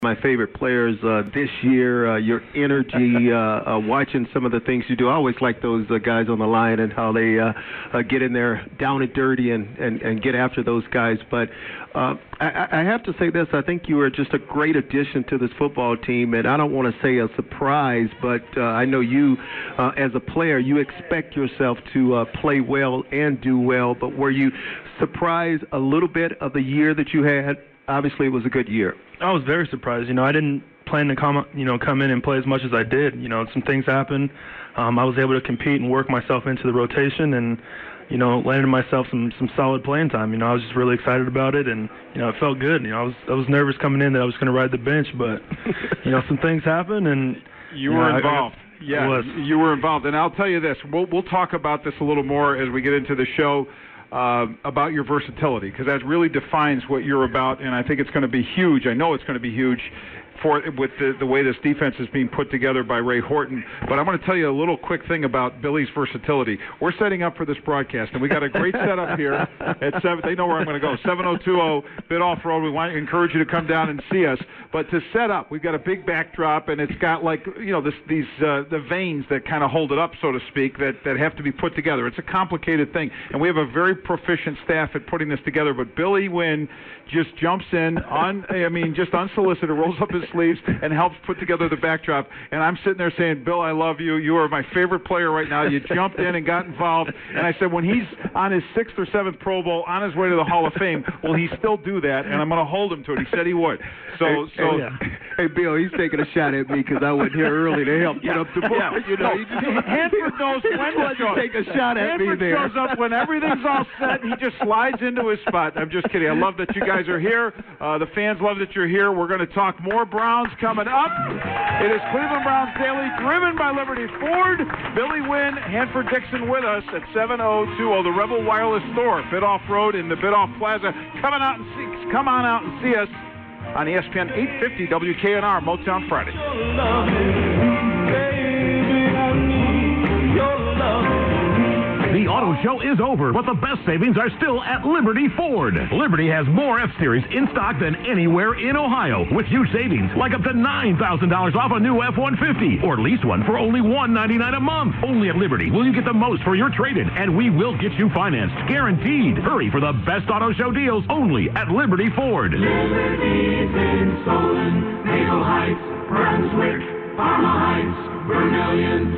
My favorite players this year, your energy, watching some of the things you do. I always like those guys on the line and how they get in there down and dirty and get after those guys. But I have to say this, I think you are just a great addition to this football team, and I don't want to say a surprise, but I know you, as a player, you expect yourself to play well and do well, but were you surprised a little bit of the year that you had? Obviously, it was a good year. I was very surprised. I didn't plan to come in and play as much as I did. Some things happened. I was able to compete and work myself into the rotation and, landed myself some solid playing time. I was just really excited about it, and, it felt good. I was nervous coming in that I was going to ride the bench, but, some things happened, and you were involved. Yeah, you were involved. And I'll tell you this, we'll talk about this a little more as we get into the show. About your versatility, because that really defines what you're about, and I think it's going to be huge. I know it's going to be huge with the way this defense is being put together by Ray Horton. But I want to tell you a little quick thing about Billy's versatility. We're setting up for this broadcast, and we got a great setup here at 7. They know where I'm going to go. 7020 Bidoff Road. We want to encourage you to come down and see us. But to set up, we've got a big backdrop, and it's got the veins that kind of hold it up, so to speak, that have to be put together. It's a complicated thing, and we have a very proficient staff at putting this together. But Billy Wynn just jumps in just unsolicited, rolls up his sleeves and helps put together the backdrop. And I'm sitting there saying, Bill, I love you. You are my favorite player right now. You jumped in and got involved. And I said, when he's on his 6th or 7th Pro Bowl, on his way to the Hall of Fame, will he still do that? And I'm going to hold him to it. He said he would. Hey, Bill, he's taking a shot at me because I wasn't here early to help get up the board. Hanford knows when to take a shot at me there. Hanford shows up when everything's all set. He just slides into his spot. I'm just kidding. I love that you guys are here. The fans love that you're here. We're going to talk more Browns coming up. It is Cleveland Browns Daily, driven by Liberty Ford. Billy Wynn, Hanford Dixon with us at 7020, the Rebel Wireless Store, Bidoff Road in the Bidoff Plaza. Come on out and see us on ESPN 850 WKNR, Motown Friday. The auto show is over, but the best savings are still at Liberty Ford. Liberty has more F-Series in stock than anywhere in Ohio, with huge savings like up to $9,000 off a new F-150, or lease one for only $199 a month. Only at Liberty will you get the most for your trade-in, and we will get you financed, guaranteed. Hurry for the best auto show deals only at Liberty Ford. Liberty's in Solon, Maple Heights, Brunswick, Parma Heights, Vermillion,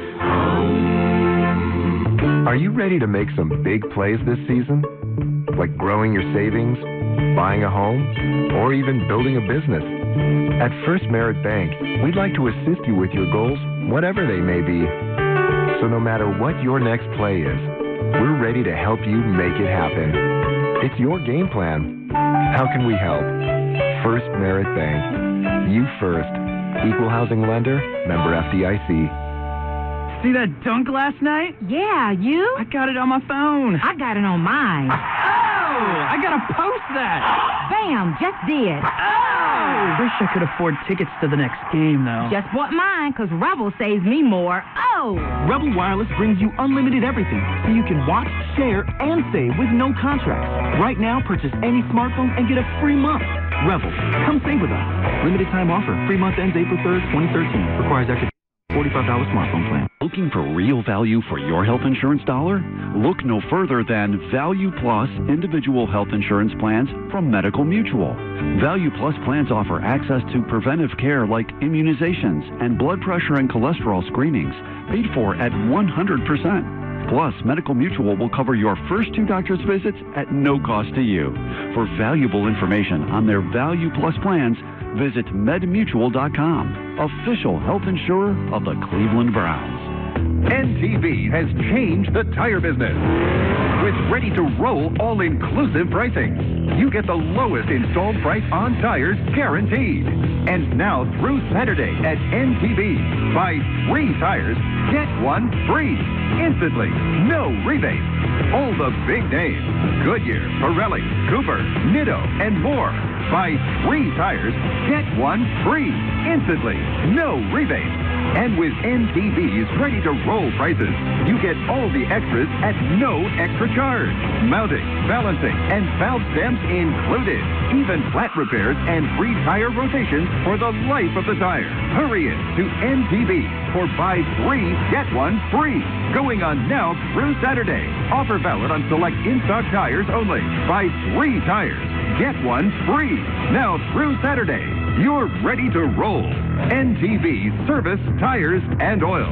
Are you ready to make some big plays this season? Like growing your savings, buying a home, or even building a business? At First Merit Bank, we'd like to assist you with your goals, whatever they may be. So no matter what your next play is, we're ready to help you make it happen. It's your game plan. How can we help? First Merit Bank. You first. Equal housing lender, member FDIC. See that dunk last night? Yeah, you? I got it on my phone. I got it on mine. Oh! I gotta post that. Bam, just did. Oh! Wish I could afford tickets to the next game, though. Just bought mine, because Rebel saves me more. Oh! Rebel Wireless brings you unlimited everything, so you can watch, share, and save with no contracts. Right now, purchase any smartphone and get a free month. Rebel, come save with us. Limited time offer. Free month ends April 3rd, 2013. Requires extra $45 smartphone plan. Looking for real value for your health insurance dollar? Look no further than Value Plus individual health insurance plans from Medical Mutual. Value Plus plans offer access to preventive care like immunizations and blood pressure and cholesterol screenings, paid for at 100%. Plus, Medical Mutual will cover your first 2 doctor's visits at no cost to you. For valuable information on their Value Plus plans, visit medmutual.com, official health insurer of the Cleveland Browns. NTV has changed the tire business. With ready-to-roll all-inclusive pricing, you get the lowest installed price on tires guaranteed. And now through Saturday at NTV, buy 3 tires, get 1 free. Instantly, no rebate. All the big names, Goodyear, Pirelli, Cooper, Nitto, and more. Buy 3 tires, get 1 free. Instantly, no rebate. And with NTV's ready-to-roll prices, you get all the extras at no extra charge. Mounting, balancing, and valve stamps included. Even flat repairs and free tire rotations for the life of the tire. Hurry in to NTV for buy 3, get 1 free. Going on now through Saturday. Offer valid on select in-stock tires only. Buy 3 tires, get 1 free. Now through Saturday. You're ready to roll. NTV Service, Tires, and Oil.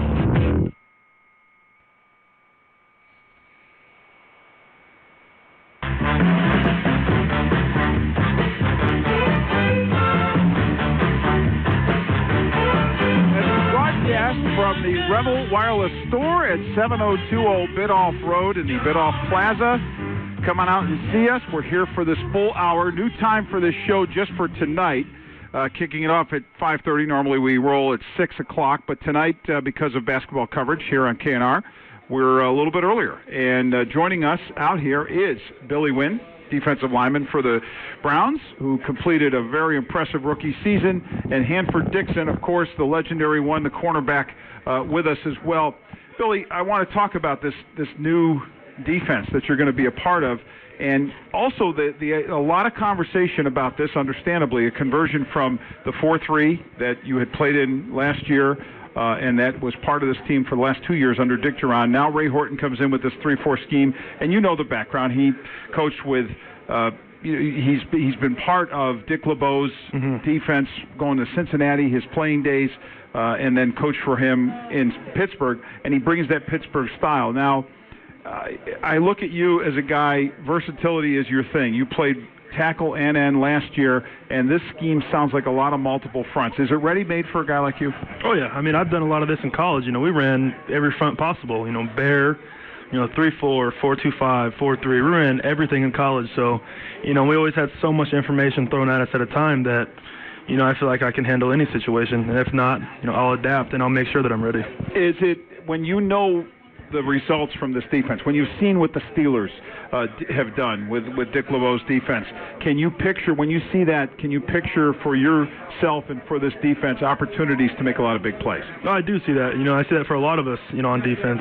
Broadcast from the Rebel Wireless Store at 702 Old Bidoff Road in the Bidoff Plaza. Come on out and see us. We're here for this full hour. New time for this show just for tonight. Kicking it off at 5:30. Normally we roll at 6 o'clock, but tonight, because of basketball coverage here on KNR, we're a little bit earlier. And joining us out here is Billy Wynn, defensive lineman for the Browns, who completed a very impressive rookie season, and Hanford Dixon, of course, the legendary one, the cornerback, with us as well. Billy, I want to talk about this new defense that you're going to be a part of. And also a lot of conversation about this, understandably, a conversion from the 4-3 that you had played in last year, and that was part of this team for the last 2 years under Dick Duran. Now Ray Horton comes in with this 3-4 scheme, and you know the background. He coached with, he's been part of Dick LeBeau's defense going to Cincinnati, his playing days, and then coached for him in Pittsburgh, and he brings that Pittsburgh style. Now, I look at you as a guy, versatility is your thing. You played tackle and end last year, and this scheme sounds like a lot of multiple fronts. Is it ready-made for a guy like you? Oh, yeah. I mean, I've done a lot of this in college. You know, we ran every front possible. You know, bear, 3-4, 4-2-5, 4-3. We ran everything in college. So, we always had so much information thrown at us at a time that, I feel like I can handle any situation. And if not, I'll adapt and I'll make sure that I'm ready. Is it when you know the results from this defense, when you've seen what the Steelers have done with Dick LeBeau's defense, can you picture, when you see that, can you picture for yourself and for this defense opportunities to make a lot of big plays? No, I do see that. I see that for a lot of us, on defense.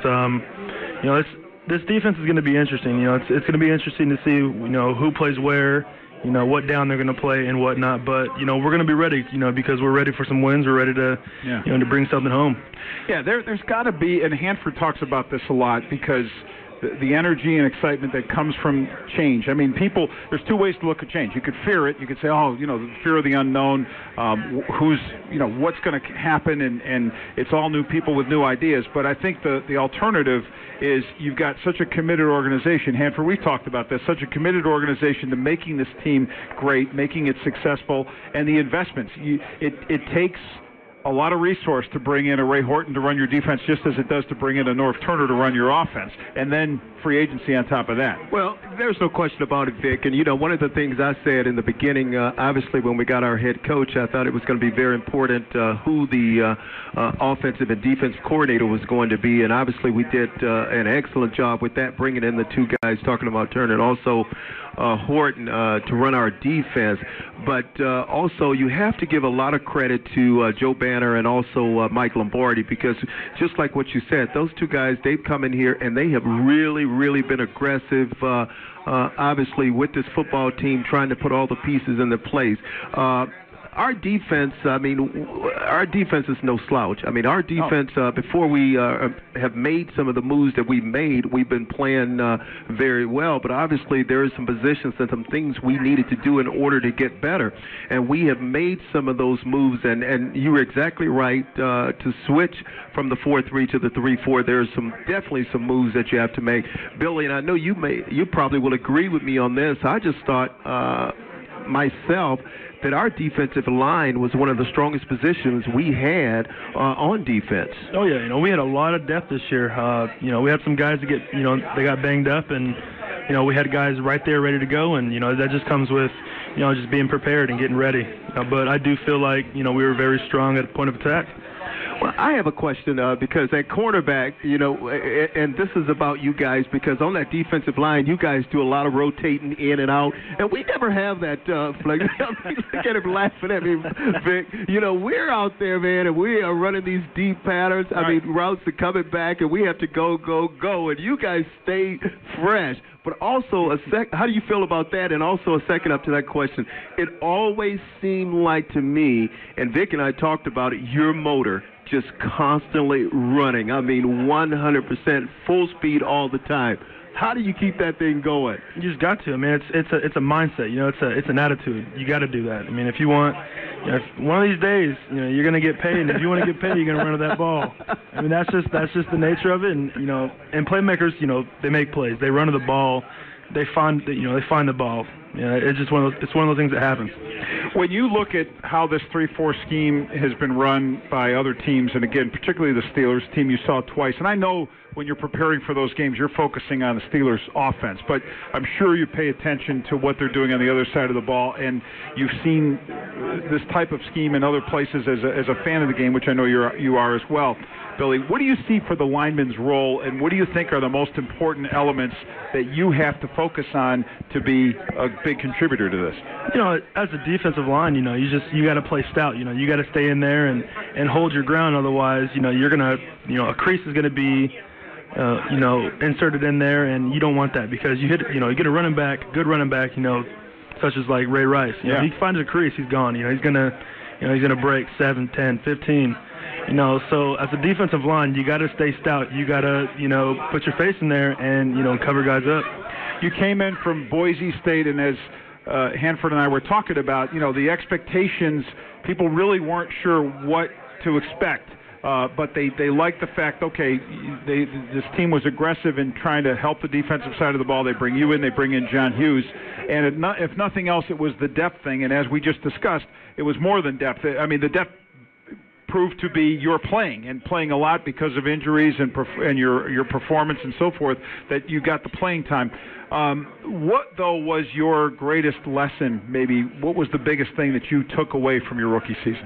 This defense is going to be interesting. It's going to be interesting to see, who plays where, what down they're going to play and whatnot. But, we're going to be ready, because we're ready for some wins. We're ready to, to bring something home. Yeah, there's got to be, and Hanford talks about this a lot, because the energy and excitement that comes from change. I mean, there's two ways to look at change. You could fear it. You could say, the fear of the unknown, what's going to happen, and it's all new people with new ideas. But I think the alternative is you've got such a committed organization. Hanford, we've talked about this, such a committed organization to making this team great, making it successful, and the investments. It takes a lot of resource to bring in a Ray Horton to run your defense, just as it does to bring in a Norv Turner to run your offense, and then free agency on top of that. Well, there's no question about it, Vic. And, one of the things I said in the beginning, obviously when we got our head coach, I thought it was going to be very important who the offensive and defense coordinator was going to be. And obviously we did an excellent job with that, bringing in the two guys, talking about Turner and also Horton to run our defense. But also you have to give a lot of credit to Joe Banner and also Mike Lombardi, because just like what you said, those two guys, they've come in here and they have really been aggressive, obviously, with this football team, trying to put all the pieces into place. Our defense, our defense is no slouch. Our defense, before we have made some of the moves that we've made, we've been playing very well. But obviously there are some positions and some things we needed to do in order to get better. And we have made some of those moves. And you were exactly right to switch from the 4-3 to the 3-4. There's definitely some moves that you have to make. Billy, and I know you probably will agree with me on this. I just thought myself that our defensive line was one of the strongest positions we had on defense. Oh, yeah. We had a lot of depth this year. We had some guys that they got banged up, and, we had guys right there ready to go, and, that just comes with, just being prepared and getting ready. But I do feel like, we were very strong at the point of attack. Well, I have a question because at cornerback, and this is about you guys because on that defensive line, you guys do a lot of rotating in and out, and we never have that flex. Look at him laughing at me, Vic. We're out there, man, and we are running these deep patterns. I mean, routes are coming back, and we have to go, and you guys stay fresh. But also, how do you feel about that? And also a second up to that question, it always seemed like to me, and Vic and I talked about it, your motor just constantly running. I mean, 100% full speed all the time. How do you keep that thing going? You just got to. I mean, it's a mindset. It's an attitude. You got to do that. I mean, if you want, if one of these days, you're gonna get paid, and if you want to get paid, you're gonna run to that ball. I mean, that's just the nature of it. And and playmakers, they make plays. They run to the ball. They find the ball. It's just one of those things that happens. When you look at how this 3-4 scheme has been run by other teams, and again, particularly the Steelers team you saw twice, and I know when you're preparing for those games, you're focusing on the Steelers offense, but I'm sure you pay attention to what they're doing on the other side of the ball, and you've seen this type of scheme in other places as a fan of the game, which I know you are as well. Billy, what do you see for the lineman's role, and what do you think are the most important elements that you have to focus on to be a big contributor to this? As a defensive line, you got to play stout. You got to stay in there and hold your ground. Otherwise, you're gonna, a crease is gonna be, inserted in there, and you don't want that because you get a running back, good running back, such as like Ray Rice. He finds a crease, he's gone. He's gonna break 7, 10, 15. So as a defensive line, you got to stay stout. You got to, put your face in there and, cover guys up. You came in from Boise State, and as Hanford and I were talking about, the expectations, people really weren't sure what to expect. But they liked the fact, this team was aggressive in trying to help the defensive side of the ball. They bring you in, they bring in John Hughes. And if nothing else, it was the depth thing. And as we just discussed, it was more than depth. I mean, the depth proved to be your playing a lot because of injuries and your performance and so forth, that you got the playing time. What, though, was your greatest lesson, maybe? What was the biggest thing that you took away from your rookie season?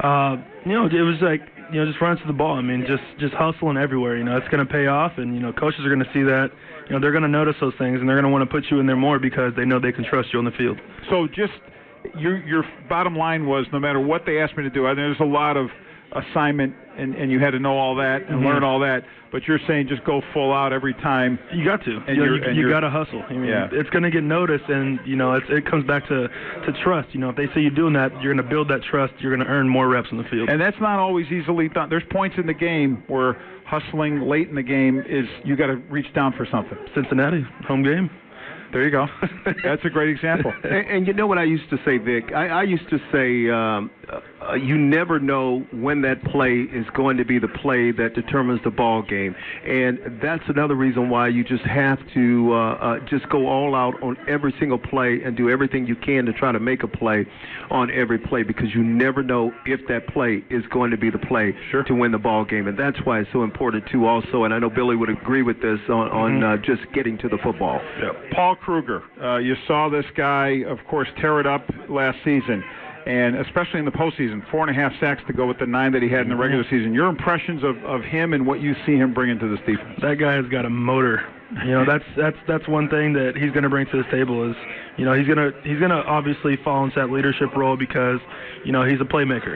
It was like, just run to the ball. I mean, just hustling everywhere. It's going to pay off, and, coaches are going to see that. They're going to notice those things, and they're going to want to put you in there more because they know they can trust you on the field. So just your bottom line was, no matter what they asked me to do, there's a lot of assignment, and you had to know all that and learn all that, but you're saying just go full out every time. You got to. You got to hustle. I mean, it's going to get noticed, and it comes back to trust. If they see you doing that, you're going to build that trust. You're going to earn more reps in the field. And that's not always easily done. There's points in the game where hustling late in the game is you got to reach down for something. Cincinnati, home game. There you go. That's a great example. And you know what I used to say, Vic? I used to say you never know when that play is going to be the play that determines the ball game. And that's another reason why you just have to just go all out on every single play and do everything you can to try to make a play on every play, because you never know if that play is going to be the play to win the ball game. And that's why it's so important, too, also. And I know Billy would agree with this on just getting to the football. Yeah. Paul Kruger, you saw this guy, of course, tear it up last season, and especially in the postseason, 4.5 sacks to go with the 9 that he had in the regular season. Your impressions of him and what you see him bringing to this defense? That guy has got a motor. That's one thing that he's going to bring to this table is, he's going to obviously fall into that leadership role because, he's a playmaker.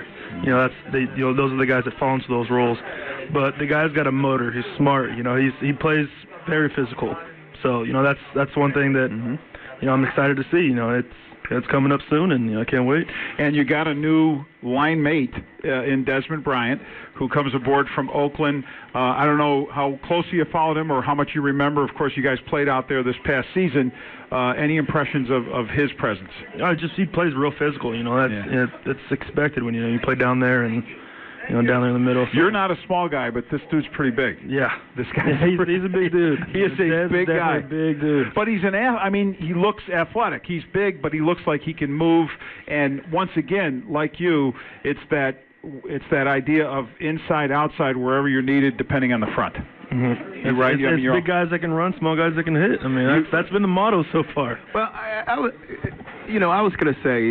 Those are the guys that fall into those roles. But the guy's got a motor. He's smart. He plays very physical. So, that's one thing that, I'm excited to see. It's coming up soon, and I can't wait. And you got a new line mate in Desmond Bryant, who comes aboard from Oakland. I don't know how closely you followed him or how much you remember. Of course, you guys played out there this past season. Any impressions of his presence? He plays real physical. It's expected when you play down there and down there in the middle. You're not a small guy, but this dude's pretty big. Yeah, this guy. He's a big dude. He is a big guy. Big dude. But he's he looks athletic. He's big, but he looks like he can move. And once again, like you, it's that idea of inside, outside, wherever you're needed, depending on the front. Mm-hmm. You're right. It's big guys that can run, small guys that can hit. I mean, that's been the motto so far. Well, I was going to say,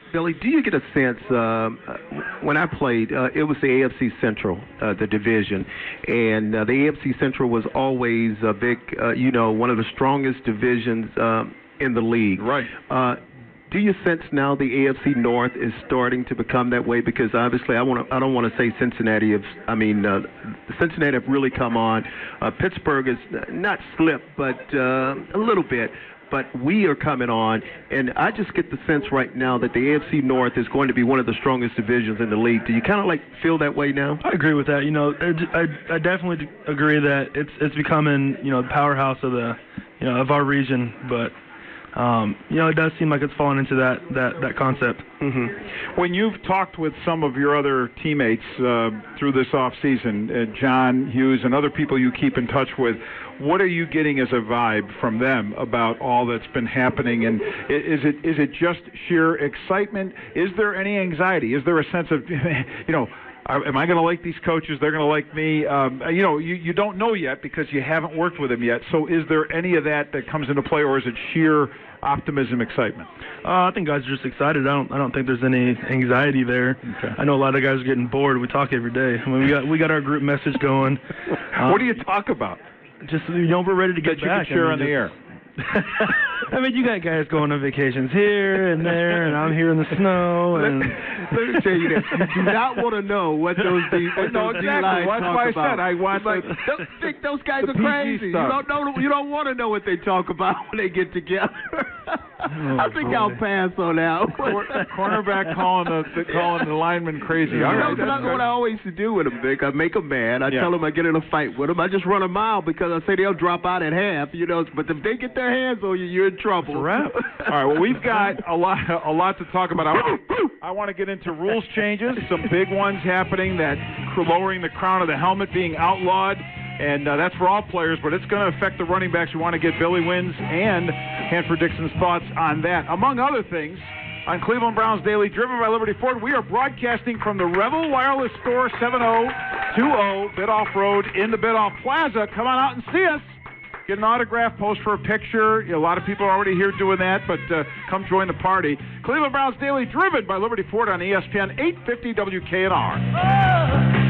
Billy, do you get a sense, when I played, it was the AFC Central, the division, and the AFC Central was always a big, one of the strongest divisions in the league. Right. Do you sense now the AFC North is starting to become that way? Because obviously, I don't want to say Cincinnati. Cincinnati have really come on. Pittsburgh is not slipped, but a little bit. But we are coming on, and I just get the sense right now that the AFC North is going to be one of the strongest divisions in the league. Do you kind of feel that way now? I agree with that. I definitely agree that it's becoming the powerhouse of of our region, but. It does seem like it's fallen into that concept. Mm-hmm. When you've talked with some of your other teammates through this off season, John Hughes and other people you keep in touch with, what are you getting as a vibe from them about all that's been happening? And is it just sheer excitement? Is there any anxiety? Is there a sense of, am I going to like these coaches? They're going to like me. You don't know yet because you haven't worked with them yet. So is there any of that comes into play, or is it sheer optimism, excitement? I think guys are just excited. I don't think there's any anxiety there. Okay. I know a lot of guys are getting bored. We talk every day. I mean, we got our group message going. What do you talk about? Just we're ready to get that back. You can share on the air. I mean, you got guys going on vacations here and there, and I'm here in the snow. And let me tell you this: you do not want to know what those D-lines no, exactly. talk That's why about. I want think those guys are crazy. You don't want to know what they talk about when they get together. I think I'll pass on that. Cornerback calling the lineman crazy. All right, that's what I always used to do with them, Vic. I make them mad. I tell them I get in a fight with them. I just run a mile because I say they'll drop out at half. But if they get their hands on you, you're in trouble. That's a wrap. All right. Well, we've got a lot to talk about. I want to get into rules changes. Some big ones happening. That lowering the crown of the helmet being outlawed. And that's for all players, but it's going to affect the running backs. We want to get Billy Wynn's and Hanford Dixon's thoughts on that. Among other things, on Cleveland Browns Daily, driven by Liberty Ford, we are broadcasting from the Rebel Wireless Store, 7020 Bidoff Road in the Bidoff Plaza. Come on out and see us. Get an autograph, post for a picture. A lot of people are already here doing that, but come join the party. Cleveland Browns Daily, driven by Liberty Ford on ESPN 850 WKNR.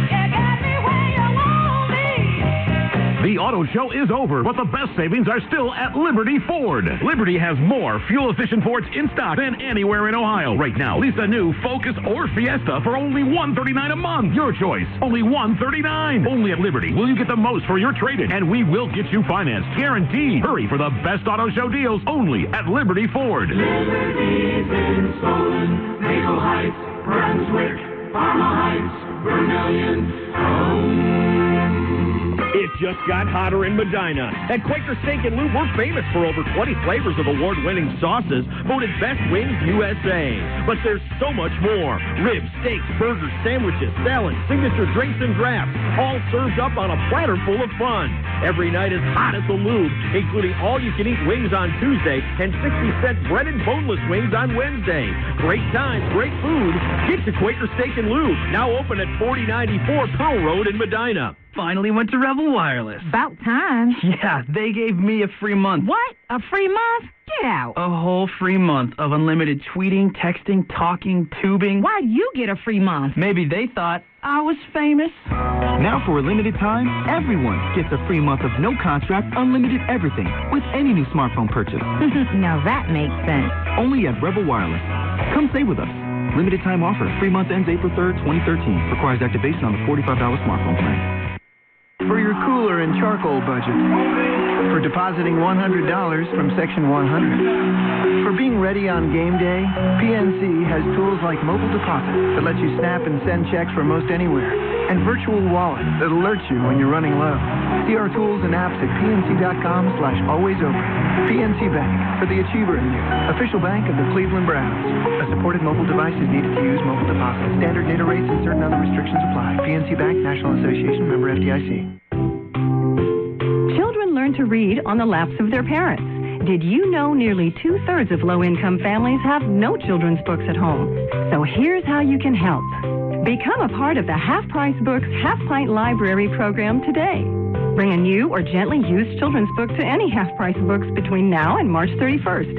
The auto show is over, but the best savings are still at Liberty Ford. Liberty has more fuel-efficient Fords in stock than anywhere in Ohio. Right now, lease a new Focus or Fiesta for only $139 a month. Your choice, only $139. Only at Liberty will you get the most for your trade-in, and we will get you financed, guaranteed. Hurry for the best auto show deals only at Liberty Ford. Liberty's in Solon, Maple Heights, Brunswick, Parma Heights, Vermillion, It just got hotter in Medina. At Quaker Steak & Lube, we're famous for over 20 flavors of award-winning sauces, voted Best Wings USA. But there's so much more. Ribs, steaks, burgers, sandwiches, salads, signature drinks, and drafts, all served up on a platter full of fun. Every night is hot at the Lube, including all-you-can-eat wings on Tuesday and 60-cent breaded boneless wings on Wednesday. Great times, great food. Get to Quaker Steak & Lube, now open at 4094 Pearl Road in Medina. Finally went to Rebel Wireless. About time. Yeah, they gave me a free month. What? A free month? Get out. A whole free month of unlimited tweeting, texting, talking, tubing. Why'd you get a free month? Maybe they thought I was famous. Now for a limited time, everyone gets a free month of no contract, unlimited everything with any new smartphone purchase. Now that makes sense. Only at Rebel Wireless. Come save with us. Limited time offer. Free month ends April 3rd, 2013. Requires activation on the $45 smartphone plan. For your cooler and charcoal budget. For depositing $100 from Section 100. For being ready on game day, PNC has tools like mobile deposit that lets you snap and send checks from most anywhere, and virtual wallet that alerts you when you're running low. See our tools and apps at pnc.com/alwaysopen. PNC Bank, for the achiever in you. Official bank of the Cleveland Browns. A supported mobile device is needed to use mobile deposit. Standard data rates and certain other restrictions apply. PNC Bank, National Association, member FDIC. Children learn to read on the laps of their parents. Did you know nearly 2/3 of low-income families have no children's books at home? So here's how you can help. Become a part of the Half Price Books Half Pint Library program today. Bring a new or gently used children's book to any Half Price Books between now and March 31st.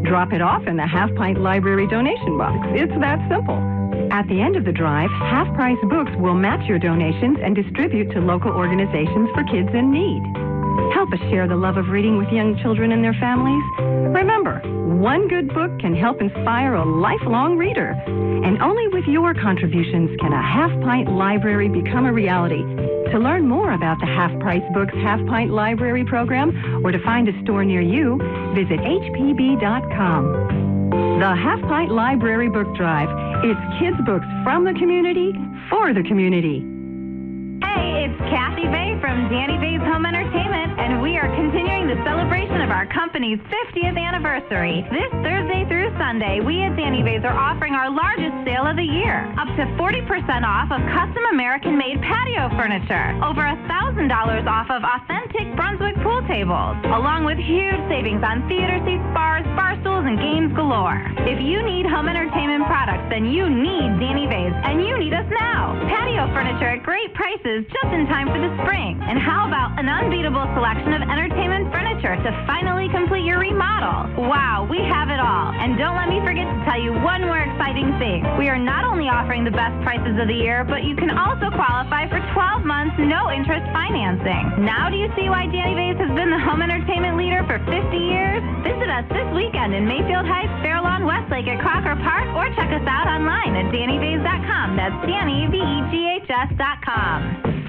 Drop it off in the Half Pint Library donation box. It's that simple. At the end of the drive, Half Price Books will match your donations and distribute to local organizations for kids in need. Help us share the love of reading with young children and their families. Remember, one good book can help inspire a lifelong reader. And only with your contributions can a Half Pint Library become a reality. To learn more about the Half Price Books Half Pint Library program or to find a store near you, visit hpb.com. The Half Pint Library Book Drive. It's kids' books from the community for the community. Hey, it's Kathy Bay from Danny Bay's Home Entertainment, and we are continuing the celebration of our company's 50th anniversary. This Thursday through Sunday, we at Danny Bay's are offering our largest sale of the year, up to 40% off of custom American-made patio furniture, over $1,000 off of authentic Brunswick pool tables, along with huge savings on theater seats, bars, bar stools, and games galore. If you need home entertainment products, then you need Danny Bay's, and you need us now. Patio furniture at great prices just in time for the spring. And how about an unbeatable selection of entertainment furniture to finally complete your remodel? Wow, we have it all. And don't let me forget to tell you one more exciting thing. We are not only offering the best prices of the year, but you can also qualify for 12 months no-interest financing. Now do you see why Danny Bay's has been the home entertainment leader for 50 years? Visit us this weekend in Mayfield Heights, Fair Lawn, Westlake at Crocker Park, or check us out online at DannyBays.com. That's Danny, BEGHS.com.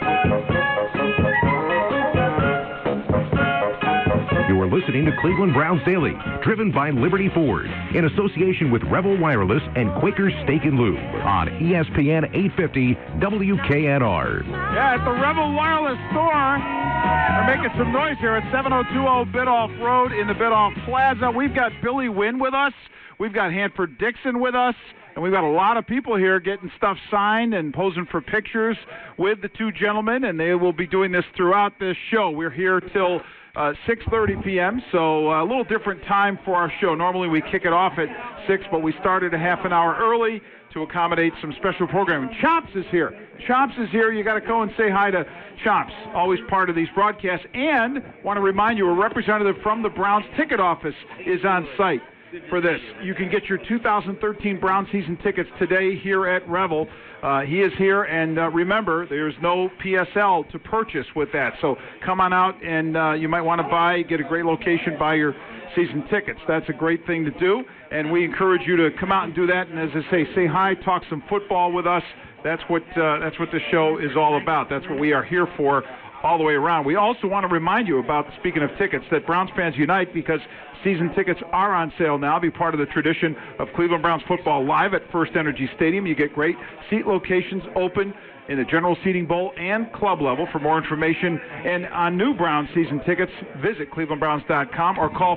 You are listening to Cleveland Browns Daily, driven by Liberty Ford, in association with Rebel Wireless and Quaker Steak and Lube on ESPN 850 WKNR. Yeah, at the Rebel Wireless store. We're making some noise here at 7020 Bidoff Road in the Bidoff Plaza. We've got Billy Wynn with us. We've got Hanford Dixon with us. And we've got a lot of people here getting stuff signed and posing for pictures with the two gentlemen, and they will be doing this throughout this show. We're here till 6:30 p.m., so a little different time for our show. Normally we kick it off at 6, but we started a half an hour early to accommodate some special programming. Chomps is here. Chomps is here. You got to go and say hi to Chomps, always part of these broadcasts. And want to remind you, a representative from the Browns ticket office is on site for this. You can get your 2013 Brown season tickets today here at Revel. He is here, and remember, there's no PSL to purchase with that. So come on out, and you might want to get a great location, buy your season tickets. That's a great thing to do, and we encourage you to come out and do that. And as I say hi, talk some football with us. That's what the show is all about. That's what we are here for all the way around. We also want to remind you about, speaking of tickets, that Browns fans unite, because season tickets are on sale now. Be part of the tradition of Cleveland Browns football live at First Energy Stadium. You get great seat locations open in the general seating bowl and club level. For more information and on new Browns season tickets, visit clevelandbrowns.com or call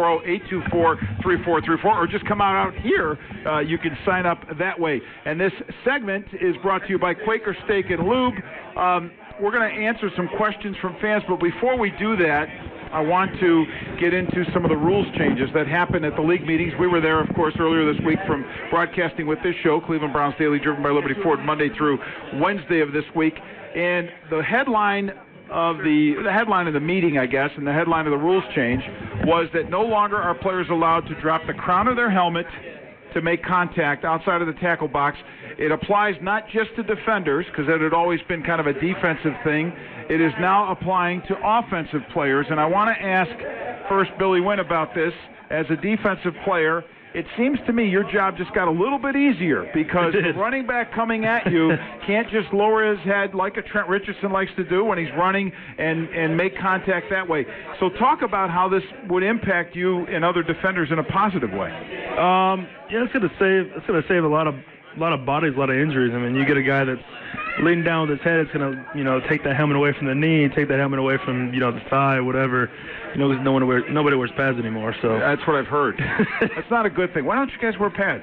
440-824-3434, or just come out here. You can sign up that way. And this segment is brought to you by Quaker Steak and Lube. We're going to answer some questions from fans, but before we do that, I want to get into some of the rules changes that happened at the league meetings. We were there, of course, earlier this week from broadcasting with this show, Cleveland Browns Daily, driven by Liberty Ford, Monday through Wednesday of this week. And the headline of the meeting, I guess, and the headline of the rules change was that no longer are players allowed to drop the crown of their helmet to make contact outside of the tackle box. It applies not just to defenders, because that had always been kind of a defensive thing. It is now applying to offensive players. And I want to ask first Billy Wynn about this. As a defensive player, it seems to me your job just got a little bit easier, because the running back coming at you can't just lower his head like a Trent Richardson likes to do when he's running and make contact that way. So talk about how this would impact you and other defenders in a positive way. Yeah, it's going to save a lot of bodies, a lot of injuries. I mean, you get a guy that's leaning down with his head, it's going to, take that helmet away from the knee, take that helmet away from, the thigh, whatever. Because nobody wears pads anymore. So that's what I've heard. That's not a good thing. Why don't you guys wear pads?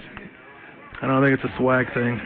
I don't think it's a swag thing.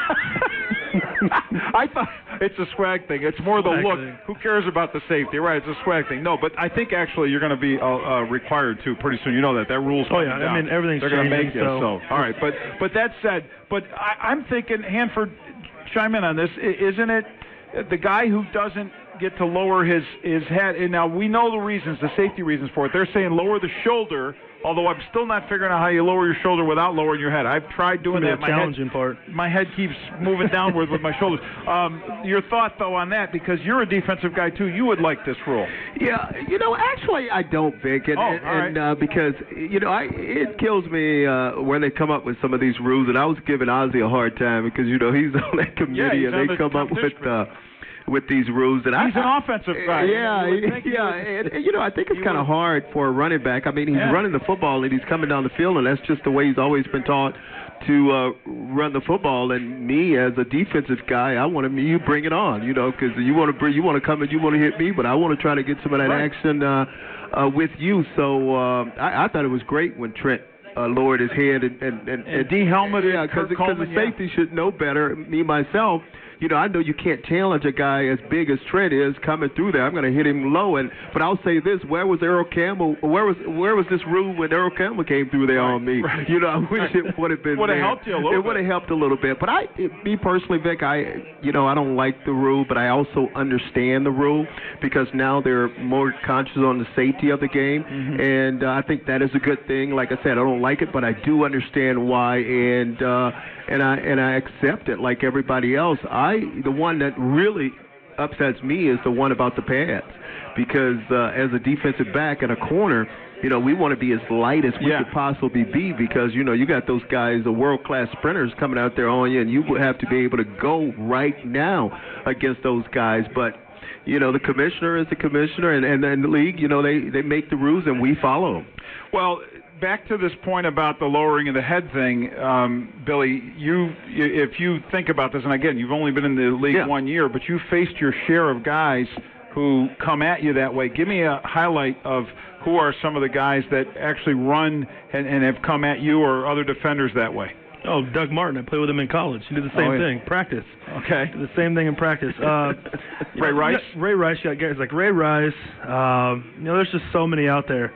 I thought it's a swag thing. It's more the look. Thing. Who cares about the safety? Right, it's a swag thing. No, but I think actually you're going to be required to pretty soon. You know that rule's coming down. I mean, everything's They're going to make you. So all right, but that said, I'm thinking, Hanford, chime in on this. Isn't it the guy who doesn't get to lower his head. And now we know the reasons, the safety reasons for it. They're saying lower the shoulder, although I'm still not figuring out how you lower your shoulder without lowering your head. I've tried doing that. The challenging part. My head keeps moving downward with my shoulders. Your thought, though, on that, because you're a defensive guy, too, you would like this rule. Yeah, actually I don't, Vic. Because, it kills me when they come up with some of these rules. And I was giving Ozzie a hard time because, he's on that committee and they come up with these rules. And he's an offensive guy. And I think it's kind of hard for a running back. I mean, he's running the football and he's coming down the field, and that's just the way he's always been taught to run the football. And me as a defensive guy, I want you bring it on, because you want to come and you want to hit me, but I want to try to get some of that action with you. So I thought it was great when Trent lowered his head and de-helmeted. Because the safety should know better. Me myself. I know you can't challenge a guy as big as Trent is coming through there. I'm going to hit him low, but I'll say this: where was Earl Campbell? Where was this rule when Earl Campbell came through there on me? Right. I wish it would have been. Would have helped you a little bit. It would have helped a little bit. But me personally, Vic, I don't like the rule, but I also understand the rule because now they're more conscious on the safety of the game, and I think that is a good thing. Like I said, I don't like it, but I do understand why, and I accept it like everybody else. The one that really upsets me is the one about the pads, because as a defensive back and a corner, we want to be as light as we could possibly be, because you got those guys, the world-class sprinters coming out there on you, and you have to be able to go right now against those guys. But the commissioner is the commissioner, and the league, they make the rules and we follow them. Well, back to this point about the lowering of the head thing, Billy, if you think about this, and again, you've only been in the league 1 year, but you faced your share of guys who come at you that way. Give me a highlight of who are some of the guys that actually run and have come at you or other defenders that way. Oh, Doug Martin. I played with him in college. He did the same thing. Practice. Okay. Did the same thing in practice. Ray Rice? Ray Rice. You got guys like Ray Rice. There's just so many out there.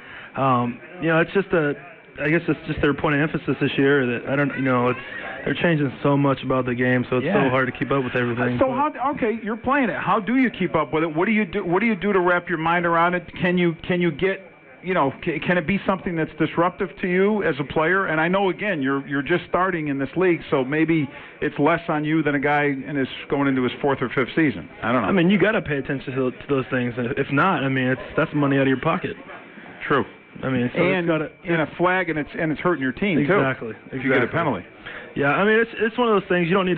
It's just I guess it's just their point of emphasis this year that they're changing so much about the game, so it's so hard to keep up with everything. So you're playing it. How do you keep up with it? What do you do to wrap your mind around it? Can you get can it be something that's disruptive to you as a player? And I know, again, you're just starting in this league, so maybe it's less on you than a guy going into his fourth or fifth season. I don't know. I mean, you got to pay attention to those things. If not, I mean, that's money out of your pocket. True. I mean, so and a flag, and it's hurting your team too. Exactly. If you get a penalty. Yeah, I mean, it's one of those things you don't need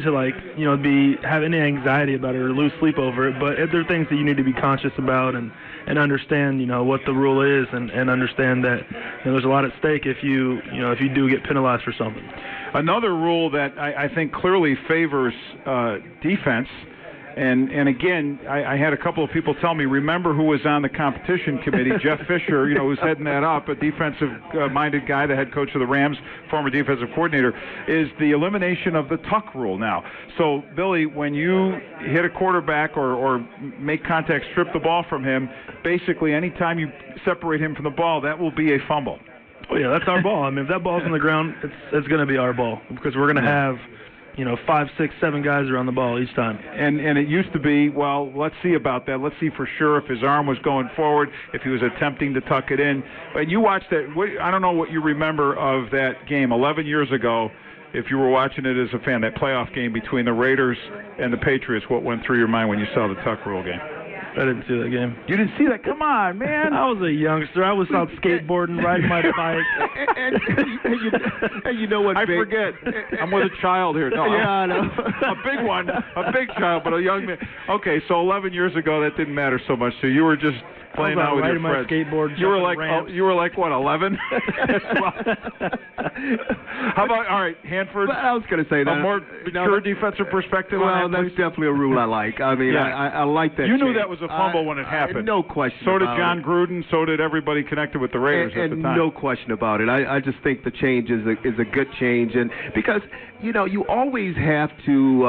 to have any anxiety about it or lose sleep over it. But there are things that you need to be conscious about and understand what the rule is and understand that there's a lot at stake if you do get penalized for something. Another rule that I think clearly favors defense. And again, I had a couple of people tell me, remember who was on the competition committee, Jeff Fisher, who's heading that up, a defensive-minded guy, the head coach of the Rams, former defensive coordinator, is the elimination of the tuck rule now. So, Billy, when you hit a quarterback or make contact, strip the ball from him, basically anytime you separate him from the ball, that will be a fumble. Oh, yeah, that's our ball. I mean, if that ball's on the ground, it's going to be our ball because we're going to have 5, 6, 7 guys around the ball each time. And it used to be, well, let's see about that. Let's see for sure if his arm was going forward, if he was attempting to tuck it in. But you watched that. I don't know what you remember of that game 11 years ago. If you were watching it as a fan, that playoff game between the Raiders and the Patriots, what went through your mind when you saw the tuck rule game? I didn't see that game. You didn't see that? Come on, man. I was a youngster. I was out skateboarding, riding my bike. and you know what, I forget. I'm with a child here. No, yeah, I know. A big one. A big child, but a young man. Okay, so 11 years ago, that didn't matter so much. So you were just playing out with your friends. My skateboard, you were like what, 11? How about, all right, Hanford? But I was going to say that. A more mature defensive perspective on that, that's definitely a rule I like. I mean, I like that. You knew that was a fumble when it happened. No question. So did John Gruden. So did everybody connected with the Raiders at the time. No question about it. I just think the change is a good change, and because you always have to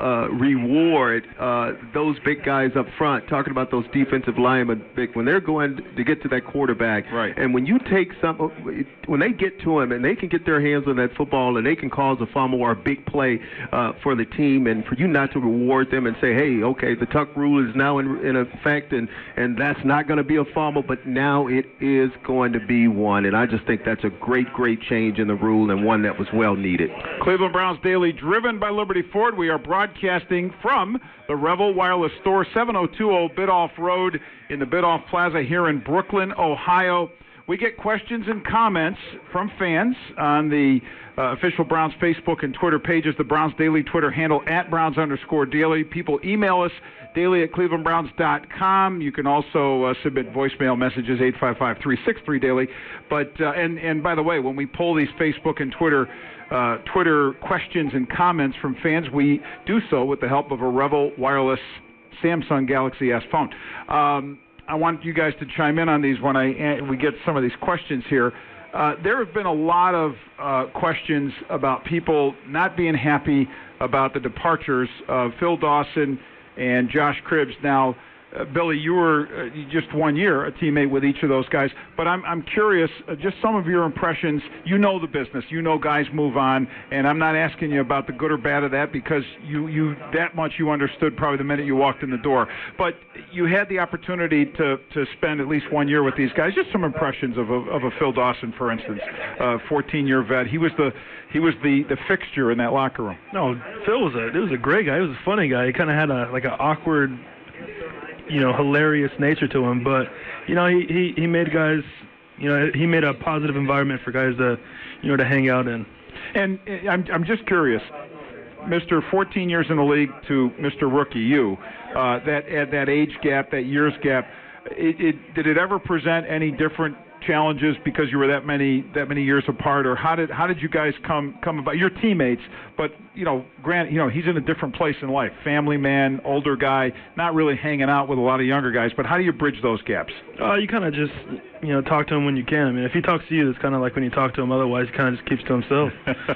reward those big guys up front. Talking about those defensive linemen, when they're going to get to that quarterback, right? And when you take when they get to him and they can get their hands on that football and they can cause a fumble or a big play for the team, and for you not to reward them and say, hey, okay, the tuck rule is now in effect, and that's not going to be a fumble, but now it is going to be one. And I just think that's a great change in the rule, and one that was well needed. Cleveland Browns Daily, driven by Liberty Ford. We are broadcasting from the Revel Wireless Store, 7020 Bidoff Road in the Bidoff Plaza here in Brooklyn, Ohio. We get questions and comments from fans on the official Browns Facebook and Twitter pages, the Browns Daily Twitter handle @Browns_Daily. People email us daily@clevelandbrowns.com. You can also submit voicemail messages 855-363-DAILY. But and by the way, when we pull these Facebook and Twitter questions and comments from fans, we do so with the help of a Revel Wireless Samsung Galaxy S phone. I want you guys to chime in on these when we get some of these questions here. There have been a lot of questions about people not being happy about the departures of Phil Dawson and Josh Cribbs. Now, Billy, you were just 1 year a teammate with each of those guys, but I'm curious, just some of your impressions. You know the business. You know guys move on, and I'm not asking you about the good or bad of that because you that much you understood probably the minute you walked in the door. But you had the opportunity to spend at least 1 year with these guys. Just some impressions of a Phil Dawson, for instance, 14-year vet. He was the fixture in that locker room. No, Phil was a great guy. He was a funny guy. He kind of had an awkward, hilarious nature to him, but he made guys, he made a positive environment for guys to to hang out in. And I'm just curious, Mr. 14 years in the league to Mr. Rookie, you, that age gap, that years gap, did it ever present any different challenges because you were that many years apart, or how did you guys come about? Your teammates, but Grant, he's in a different place in life. Family man, older guy, not really hanging out with a lot of younger guys. But how do you bridge those gaps? You kind of just talk to him when you can. I mean, if he talks to you, it's kind of like when you talk to him. Otherwise, he kind of just keeps to himself.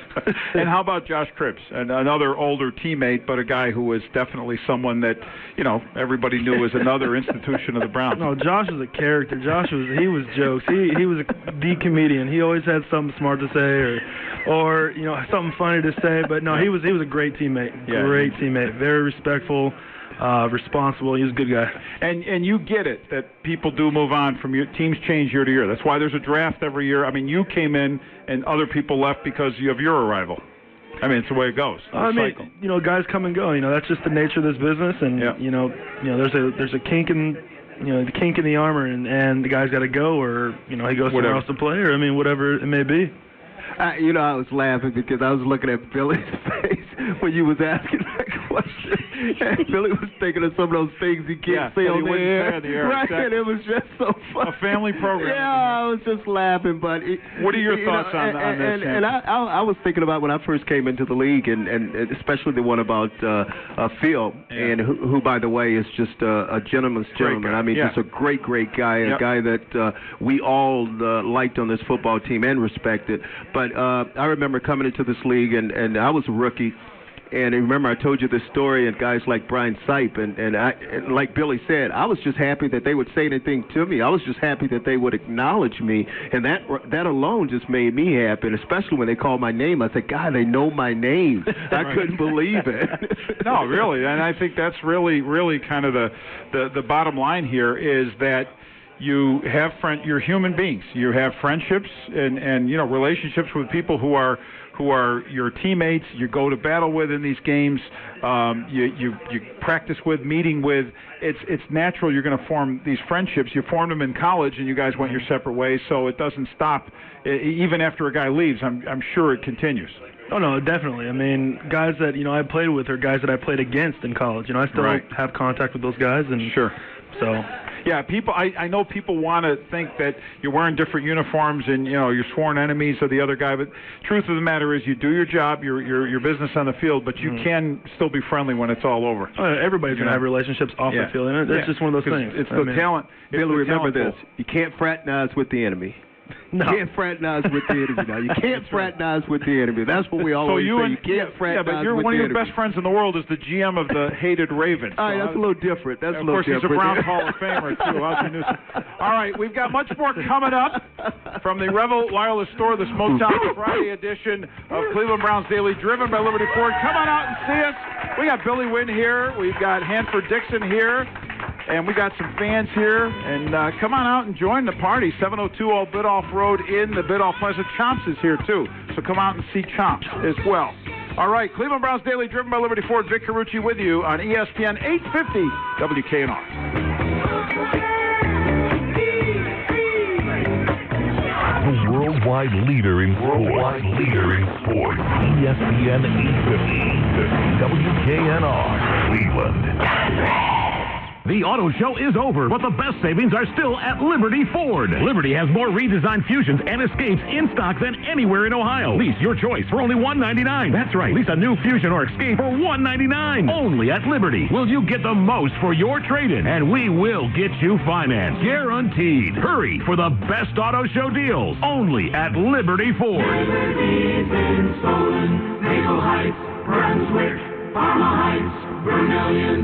And how about Josh Cribbs, another older teammate, but a guy who was definitely someone that everybody knew was another institution of the Browns? No, Josh was a character. He was jokes. He was the comedian. He always had something smart to say or something funny to say. But no, he was a great teammate. Yeah. Great teammate. Very respectful. Responsible. He was a good guy. And you get it that people do move on from your teams change year to year. That's why there's a draft every year. I mean, you came in and other people left because of your arrival. I mean, it's the way it goes. Guys come and go. That's just the nature of this business. And there's a kink in the kink in the armor, and the guy's got to go, or he goes somewhere else to play, or whatever it may be. I was laughing because I was looking at Billy's face when you was asking that question, and Billy was thinking of some of those things he can't say on the air. Right, exactly. And it was just so funny. A family program. Yeah, I was just laughing. But what are your thoughts on this? And I was thinking about when I first came into the league, and especially the one about Phil, and who, by the way, is just a gentleman's gentleman. I mean, just a great guy, a guy that we all liked on this football team and respected. But I remember coming into this league, and I was a rookie. And I remember I told you this story, and guys like Brian Sipe, and like Billy said, I was just happy that they would say anything to me. I was just happy that they would acknowledge me, and that alone just made me happy. And especially when they called my name, I said, God, they know my name. I couldn't believe it. No, really, and I think that's really kind of the bottom line here is that you have you're human beings. You have friendships and relationships with people who are your teammates. You go to battle with in these games. You practice with, meeting with. It's natural. You're going to form these friendships. You formed them in college, and you guys went your separate ways. So it doesn't stop even after a guy leaves. I'm sure it continues. Oh, no, definitely. I mean, guys that I played with are guys that I played against in college. I still have contact with those guys, and sure. So. Yeah, people. I know people want to think that you're wearing different uniforms and you're sworn enemies of the other guy. But truth of the matter is, you do your job, your business on the field, but you can still be friendly when it's all over. Everybody's gonna have relationships off the field, and that's just one of those things. It's the talent. Billy, remember this: you can't fraternize with the enemy. No. You can't fraternize with the enemy. Now, you can't fraternize with the enemy. That's what we always say. You can't fraternize but you're with one the of your enemy. best friends in the world is the GM of the hated Ravens. All right, that's a little different. That's of a little course, he's a different. Browns Hall of Famer, too. Ozzie Newsome. All right, we've got much more coming up from the Revel Wireless Store, this Motown Friday edition of Cleveland Browns Daily, driven by Liberty Ford. Come on out and see us. We got Billy Wynn here. We've got Hanford Dixon here. And we got some fans here. And come on out and join the party. 702 Old Bidoff Road in the Bidoff Plaza. Chomps is here, too. So come out and see Chomps as well. All right, Cleveland Browns Daily, driven by Liberty Ford. Vic Carucci with you on ESPN 850 WKNR. The worldwide leader in sports. ESPN 850 WKNR, Cleveland. The auto show is over, but the best savings are still at Liberty Ford. Liberty has more redesigned Fusions and Escapes in stock than anywhere in Ohio. Lease your choice for only $199. That's right, lease a new Fusion or Escape for $199. Only at Liberty will you get the most for your trade-in, and we will get you financed. Guaranteed. Hurry for the best auto show deals. Only at Liberty Ford. Liberty's in Solon, Maple Heights, Brunswick, Parma Heights, Vermillion,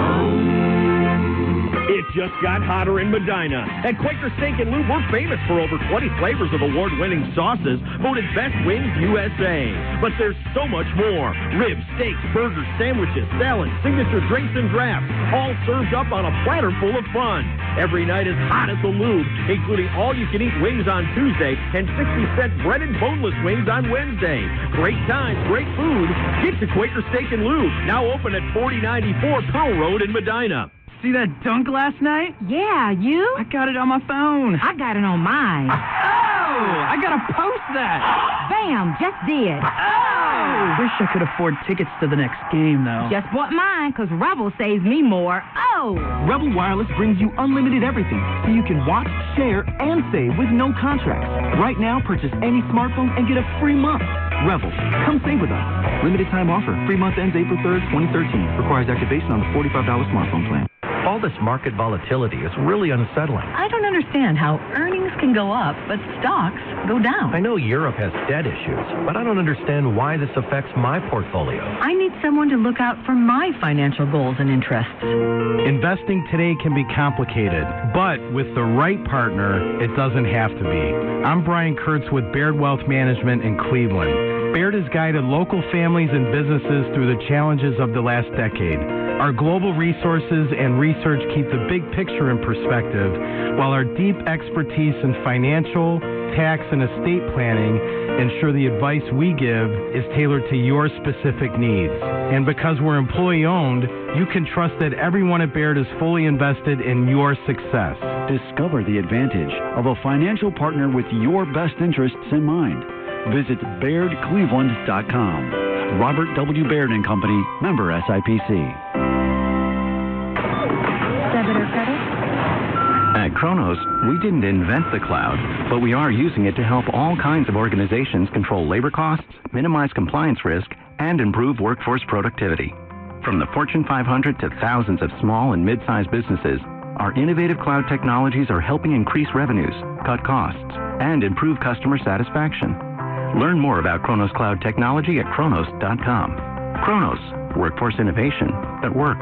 It just got hotter in Medina. At Quaker Steak and Lube, we're famous for over 20 flavors of award-winning sauces, voted Best Wings USA. But there's so much more. Ribs, steaks, burgers, sandwiches, salads, signature drinks and drafts, all served up on a platter full of fun. Every night is hot at the Lube, including all-you-can-eat wings on Tuesday and 60-cent breaded boneless wings on Wednesday. Great times, great food. Get to Quaker Steak and Lube, now open at 4094 Pearl Road in Medina. See that dunk last night? Yeah, you? I got it on my phone. I got it on mine. Oh, I gotta post that. Bam, just did. Oh, wish I could afford tickets to the next game, though. Just bought mine, because Rebel saves me more. Oh! Rebel Wireless brings you unlimited everything, so you can watch, share, and save with no contracts. Right now, purchase any smartphone and get a free month. Rebel, come save with us. Limited time offer. Free month ends April 3rd, 2013. Requires activation on the $45 smartphone plan. All this market volatility is really unsettling. I don't understand how earnings can go up, but stocks go down. I know Europe has debt issues, but I don't understand why this affects my portfolio. I need someone to look out for my financial goals and interests. Investing today can be complicated, but with the right partner, it doesn't have to be. I'm Brian Kurtz with Baird Wealth Management in Cleveland. Baird has guided local families and businesses through the challenges of the last decade. Our global resources and research keep the big picture in perspective, while our deep expertise in financial, tax, and estate planning ensure the advice we give is tailored to your specific needs. And because we're employee-owned, you can trust that everyone at Baird is fully invested in your success. Discover the advantage of a financial partner with your best interests in mind. Visit BairdCleveland.com. Robert W. Baird & Company, member SIPC. Debit or credit? At Kronos, we didn't invent the cloud, but we are using it to help all kinds of organizations control labor costs, minimize compliance risk, and improve workforce productivity. From the Fortune 500 to thousands of small and mid-sized businesses, our innovative cloud technologies are helping increase revenues, cut costs, and improve customer satisfaction. Learn more about Kronos Cloud technology at Kronos.com. Kronos, workforce innovation that works.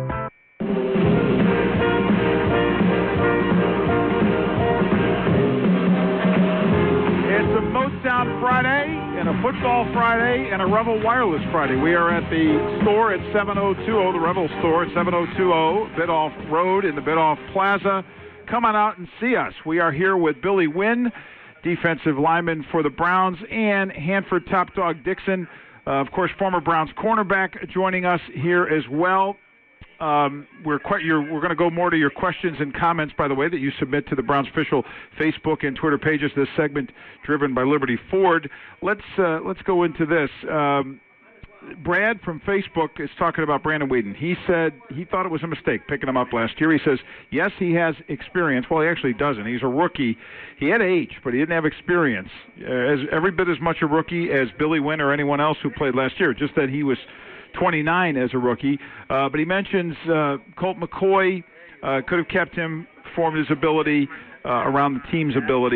It's a Motown Friday and a Football Friday and a Revel Wireless Friday. We are at the store at 7020, the Revel store at 7020 Bidoff Road in the Bidoff Plaza. Come on out and see us. We are here with Billy Wynn, defensive lineman for the Browns, and Hanford top dog Dixon, of course, former Browns cornerback, joining us here as well. We're going to go more to your questions and comments, by the way, that you submit to the Browns official Facebook and Twitter pages. This segment driven by Liberty Ford. Let's go into this. Brad from Facebook is talking about Brandon Weeden. He said he thought it was a mistake picking him up last year. He says, yes, he has experience. Well, he actually doesn't. He's a rookie. He had age, but he didn't have experience. Every bit as much a rookie as Billy Wynn or anyone else who played last year, just that he was 29 as a rookie. But he mentions Colt McCoy could have kept him, formed his ability around the team's abilities.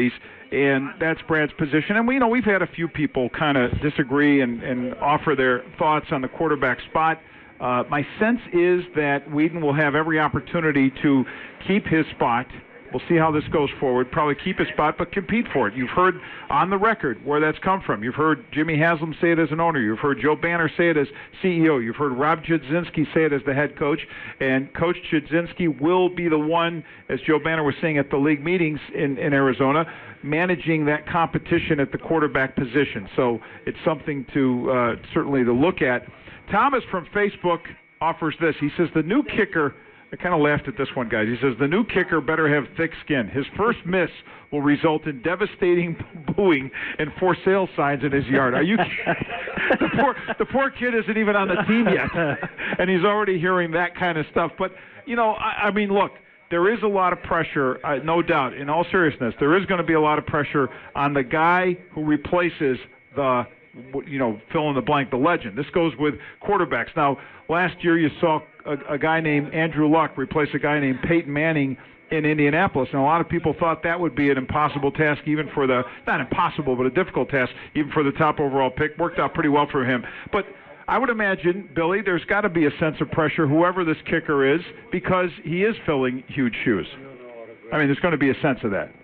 and that's Brad's position. And we've had a few people kind of disagree and offer their thoughts on the quarterback spot. My sense is that Whedon will have every opportunity to keep his spot. We'll see how this goes forward. Probably keep his spot, but compete for it. You've heard on the record where that's come from. You've heard Jimmy Haslam say it as an owner. You've heard Joe Banner say it as CEO. You've heard Rob Chudzinski say it as the head coach. And Coach Chudzinski will be the one, as Joe Banner was saying at the league meetings in Arizona, managing that competition at the quarterback position. So it's something to certainly to look at. Thomas from Facebook offers this. He says, the new kicker... I kind of laughed at this one, guys. He says, the new kicker better have thick skin. His first miss will result in devastating booing and for sale signs in his yard. Are you the poor kid isn't even on the team yet, and he's already hearing that kind of stuff. But, I mean, look, there is a lot of pressure, no doubt. In all seriousness, there is going to be a lot of pressure on the guy who replaces the fill in the blank, the legend. This goes with quarterbacks. Now, last year you saw a guy named Andrew Luck replace a guy named Peyton Manning in Indianapolis, and a lot of people thought that would be an impossible task, even for not impossible, but a difficult task, even for the top overall pick. Worked out pretty well for him. But I would imagine, Billy, there's got to be a sense of pressure, whoever this kicker is, because he is filling huge shoes. I mean, there's going to be a sense of that.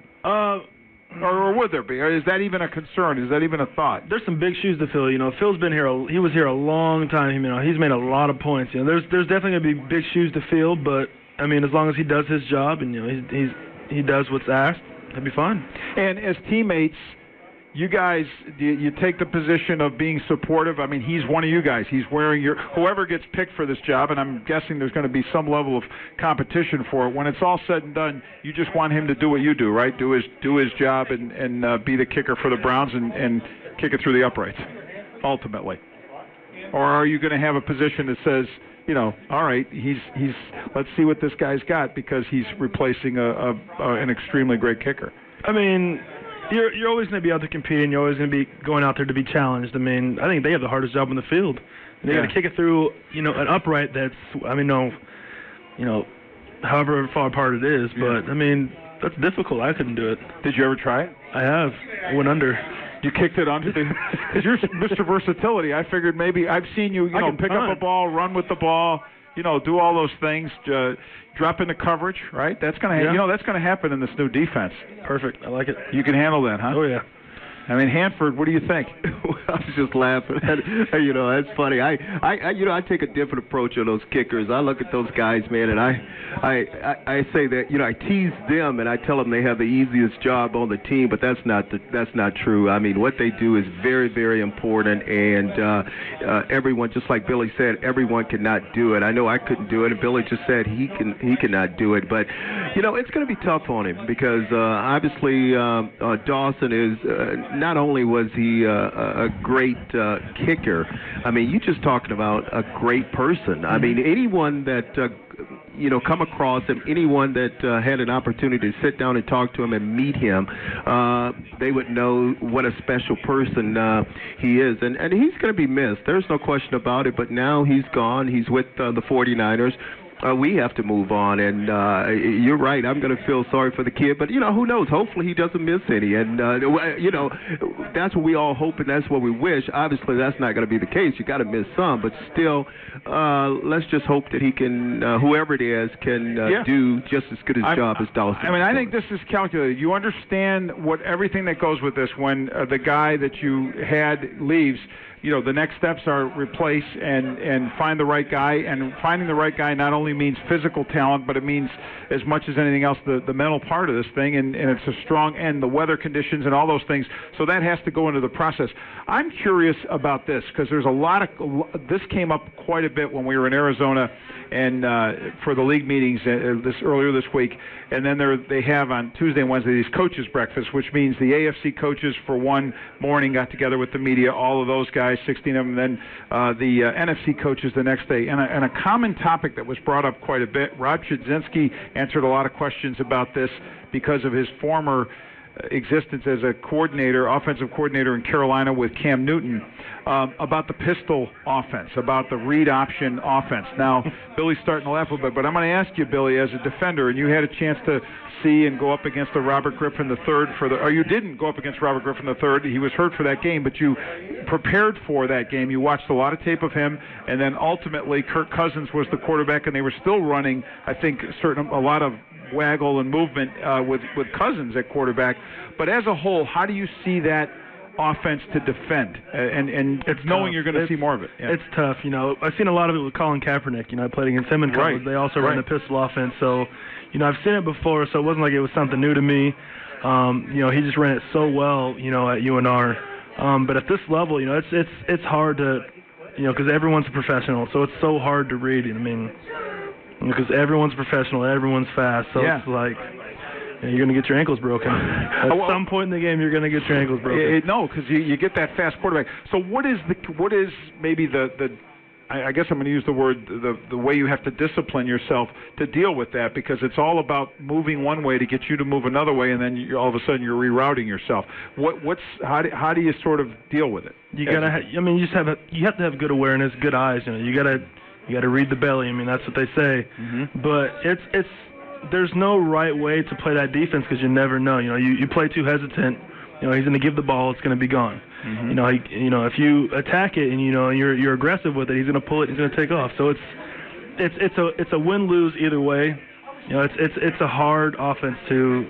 Or would there be? Or is that even a concern? Is that even a thought? There's some big shoes to fill. Phil's been here. He was here a long time. He's made a lot of points. There's definitely going to be big shoes to fill. But I mean, as long as he does his job and he does what's asked, he'll be fine. And as teammates, you guys, you take the position of being supportive. I mean, he's one of you guys. He's wearing whoever gets picked for this job, and I'm guessing there's going to be some level of competition for it. When it's all said and done, you just want him to do what you do, right? Do his job and be the kicker for the Browns and kick it through the uprights, ultimately. Or are you going to have a position that says, all right, he's let's see what this guy's got because he's replacing an extremely great kicker. I mean, You're always going to be out there competing. You're always going to be going out there to be challenged. I mean, I think they have the hardest job on the field. They got to kick it through, an upright that's, however far apart it is. But, I mean, that's difficult. I couldn't do it. Did you ever try it? I have. I went under. You kicked it under? Because you're Mr. Versatility. I figured maybe I've seen you, pick up a ball, run with the ball, do all those things. Drop into coverage, right? That's going to, that's going to happen in this new defense. Perfect. I like it. You can handle that, huh? Oh yeah. I mean, Hanford, what do you think? I was just laughing. That's funny. I take a different approach on those kickers. I look at those guys, man, and I say that I tease them and I tell them they have the easiest job on the team, but that's not true. I mean, what they do is very, very important, and everyone, just like Billy said, everyone cannot do it. I know I couldn't do it, and Billy just said he cannot do it, but it's going to be tough on him because obviously Dawson is. Not only was he a great kicker, I mean, you're just talking about a great person. I mean, anyone that, come across him, anyone that had an opportunity to sit down and talk to him and meet him, they would know what a special person he is. And he's going to be missed. There's no question about it, but now he's gone. He's with the 49ers. We have to move on, and you're right. I'm going to feel sorry for the kid, but who knows? Hopefully, he doesn't miss any, and that's what we all hope, and that's what we wish. Obviously, that's not going to be the case. You got to miss some, but still, let's just hope that he can, whoever it is, can do just as good a job as Dawson. I mean, I think this is calculated. You understand everything that goes with this when the guy that you had leaves. The next steps are replace and find the right guy. And finding the right guy not only means physical talent, but it means as much as anything else the mental part of this thing. And it's a strong end, the weather conditions and all those things. So that has to go into the process. I'm curious about this because there's this came up quite a bit when we were in Arizona and for the league meetings earlier this week. And then they have on Tuesday and Wednesday these coaches' breakfasts, which means the AFC coaches for one morning got together with the media, all of those guys, 16 of them, and then the NFC coaches the next day. And a common topic that was brought up quite a bit, Rob Chudzinski answered a lot of questions about this because of his former existence as a coordinator, offensive coordinator in Carolina with Cam Newton, about the pistol offense, about the read option offense. Now, Billy's starting to laugh a little bit, but I'm going to ask you, Billy, as a defender, and you had a chance to see and go up against the Robert Griffin III or you didn't go up against Robert Griffin III. He was hurt for that game, but you prepared for that game. You watched a lot of tape of him, and then ultimately Kirk Cousins was the quarterback, and they were still running, I think, a lot of waggle and movement with Cousins at quarterback. But as a whole, how do you see that offense to defend, and it's knowing tough. You're going to see more of it? Yeah. It's tough. I've seen a lot of it with Colin Kaepernick. I played against him in college. Right. They also run the pistol offense, so I've seen it before, so it wasn't like it was something new to me. He just ran it so well, at UNR. But at this level, it's hard to, because everyone's a professional, so it's so hard to read. Because everyone's professional, everyone's fast, so it's like you're going to get your ankles broken. At some point in the game, you're going to get your ankles broken. No, because you get that fast quarterback. So what is maybe I guess I'm going to use the word, the way you have to discipline yourself to deal with that, because it's all about moving one way to get you to move another way, and then all of a sudden you're rerouting yourself. How do you sort of deal with it? You have to have good awareness, good eyes. You got to read the belly. That's what they say. Mm-hmm. But there's no right way to play that defense, because you never know. You play too hesitant. He's going to give the ball, it's going to be gone. Mm-hmm. If you attack it and you're aggressive with it, he's going to pull it, he's going to take off. So it's a win-lose either way. It's a hard offense to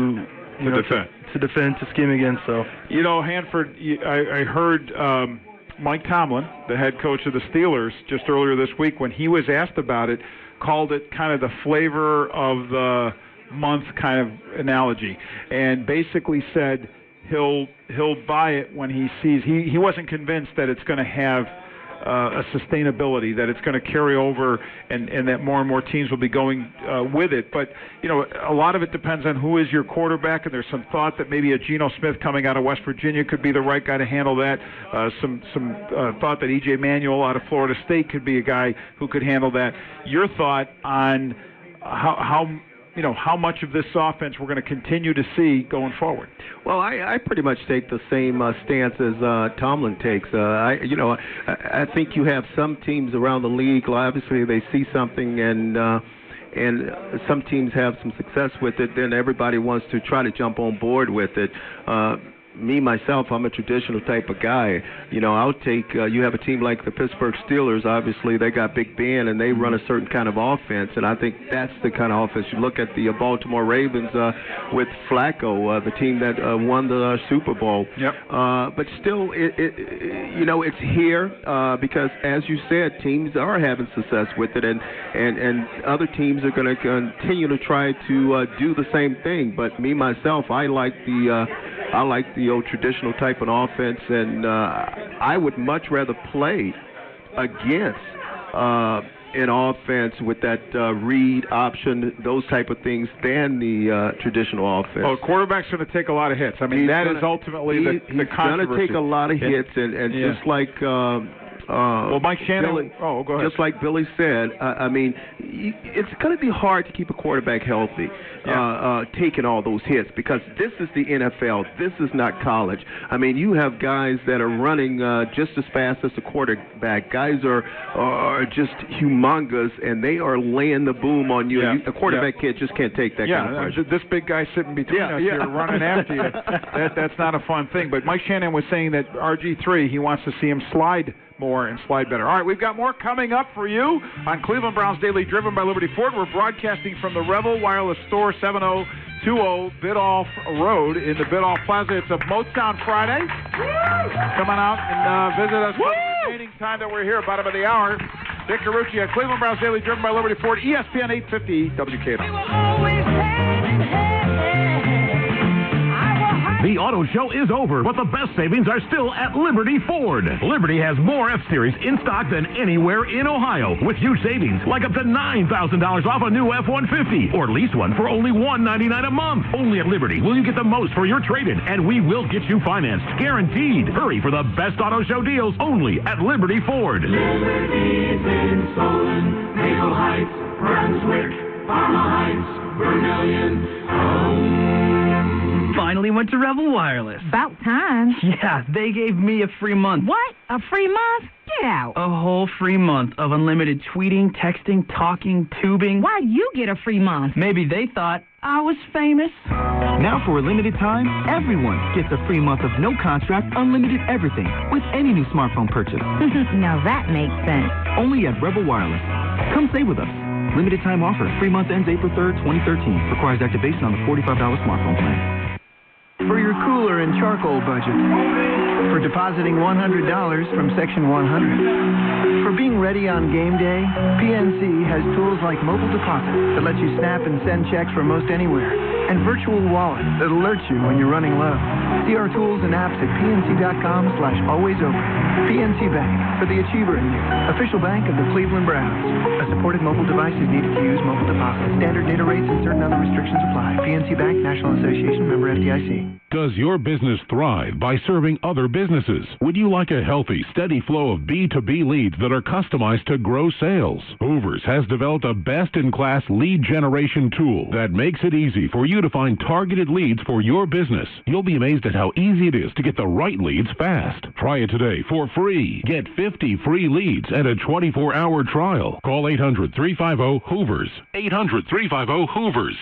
defend, to scheme against. So Hanford, I heard Mike Tomlin, the head coach of the Steelers, just earlier this week, when he was asked about it, called it kind of the flavor of the month kind of analogy, and basically said he'll buy it when he sees. He wasn't convinced that it's going to have a sustainability, that it's going to carry over, and that more and more teams will be going with it. But a lot of it depends on who is your quarterback, and there's some thought that maybe a Geno Smith coming out of West Virginia could be the right guy to handle that. Some thought that E.J. Manuel out of Florida State could be a guy who could handle that. Your thought on how much of this offense we're going to continue to see going forward? Well, I pretty much take the same stance as Tomlin takes. I think you have some teams around the league. Obviously, they see something, and some teams have some success with it. Then everybody wants to try to jump on board with it. Me, myself, I'm a traditional type of guy. I'll take, you have a team like the Pittsburgh Steelers, obviously they got Big Ben and they run a certain kind of offense, and I think that's the kind of offense. You look at the Baltimore Ravens with Flacco, the team that won the Super Bowl. Yep. But still, it's here because, as you said, teams are having success with it, and other teams are going to continue to try to do the same thing. But me, myself, I like the old traditional type of offense, and I would much rather play against an offense with that read option, those type of things, than the traditional offense. Oh, quarterback's going to take a lot of hits. That is ultimately the controversy. He's going to take a lot of hits, and just like Mike Shannon. Go ahead. Just like Billy said, it's going to be hard to keep a quarterback healthy, taking all those hits, because this is the NFL. This is not college. You have guys that are running just as fast as the quarterback. Guys are just humongous, and they are laying the boom on you. Yeah. A quarterback kid just can't take that kind of pressure. This big guy sitting between us here running after you, that's not a fun thing. But Mike Shannon was saying that RG3, he wants to see him slide more and slide better. All right, we've got more coming up for you on Cleveland Browns Daily, driven by Liberty Ford. We're broadcasting from the Revel Wireless Store, 7020 Bidoff Road in the Bidoff Plaza. It's a Motown Friday. Come on out and visit us for the remaining time that we're here, bottom of the hour. Dick Carucci at Cleveland Browns Daily, driven by Liberty Ford, ESPN 850 WKNO. The auto show is over, but the best savings are still at Liberty Ford. Liberty has more F-Series in stock than anywhere in Ohio, with huge savings like up to $9,000 off a new F-150, or lease one for only $199 a month. Only at Liberty will you get the most for your trade-in, and we will get you financed, guaranteed. Hurry for the best auto show deals only at Liberty Ford. Liberty's in Solon, Maple Heights, Brunswick, Parma Heights, Vermillion, Finally finally went to Rebel Wireless. About time. Yeah, they gave me a free month. What? A free month? Get out. A whole free month of unlimited tweeting, texting, talking, tubing. Why'd you get a free month? Maybe they thought I was famous. Now for a limited time, everyone gets a free month of no contract, unlimited everything with any new smartphone purchase. Now that makes sense. Only at Rebel Wireless. Come save with us. Limited time offer. Free month ends April 3rd, 2013. Requires activation on the $45 smartphone plan. For your cooler and charcoal budget. For depositing $100 from Section 100. For being ready on game day, PNC has tools like mobile deposit that lets you snap and send checks from most anywhere, and virtual wallet that alerts you when you're running low. See our tools and apps at pnc.com/alwaysopen. PNC Bank, for the achiever in you. Official bank of the Cleveland Browns. A supported mobile device is needed to use mobile deposit. Standard data rates and certain other restrictions apply. PNC Bank, National Association, member FDIC. Does your business thrive by serving other businesses? Would you like a healthy, steady flow of B2B leads that are customized to grow sales? Hoovers has developed a best-in-class lead generation tool that makes it easy for you to find targeted leads for your business. You'll be amazed at how easy it is to get the right leads fast. Try it today for free. Get 50 free leads and a 24-hour trial. Call 800-350-HOOVERS. 800-350-HOOVERS.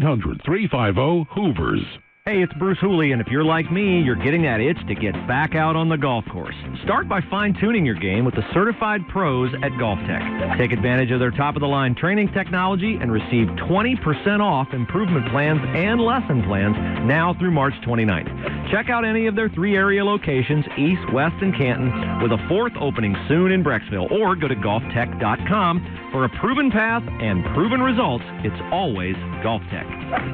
800-350-HOOVERS. Hey, it's Bruce Hooley, and if you're like me, you're getting that itch to get back out on the golf course. Start by fine-tuning your game with the certified pros at Golf Tech. Take advantage of their top-of-the-line training technology and receive 20% off improvement plans and lesson plans now through March 29th. Check out any of their 3 area locations, East, West, and Canton, with a 4th opening soon in Brecksville, or go to golftech.com. For a proven path and proven results, it's always Golf Tech.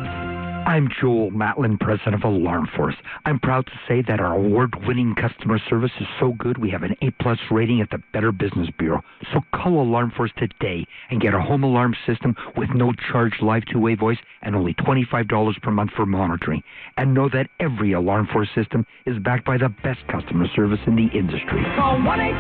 I'm Joel Matlin, president of Alarm Force. I'm proud to say that our award-winning customer service is so good we have an A-plus rating at the Better Business Bureau. So call Alarm Force today and get a home alarm system with no charge live two-way voice and only $25 per month for monitoring. And know that every Alarm Force system is backed by the best customer service in the industry. Call